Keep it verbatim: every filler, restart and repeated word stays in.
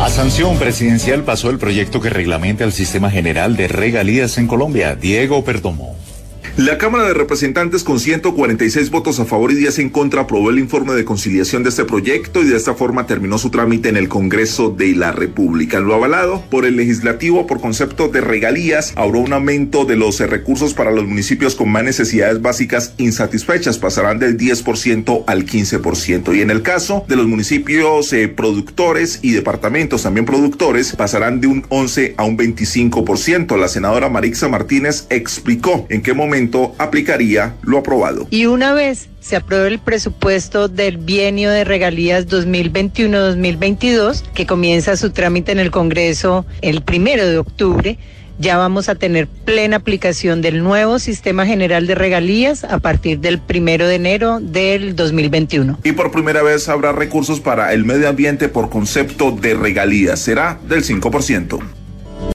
sanción presidencial pasó el proyecto que reglamenta el sistema general de regalías en Colombia. Diego Perdomo. La Cámara de Representantes, con ciento cuarenta y seis votos a favor y diez en contra, aprobó el informe de conciliación de este proyecto y de esta forma terminó su trámite en el Congreso de la República. Lo avalado por el Legislativo por concepto de regalías habrá un aumento de los recursos para los municipios con más necesidades básicas insatisfechas, pasarán del diez por ciento al quince por ciento. Y en el caso de los municipios eh, productores y departamentos también productores, pasarán de un once a un veinticinco por ciento. La senadora Marixa Martínez explicó en qué momento aplicaría lo aprobado. Y una vez se apruebe el presupuesto del bienio de regalías dos mil veintiuno a dos mil veintidós, que comienza su trámite en el Congreso el primero de octubre, ya vamos a tener plena aplicación del nuevo sistema general de regalías a partir del primero de enero del dos mil veintiuno. Y por primera vez habrá recursos para el medio ambiente por concepto de regalías, será del cinco por ciento.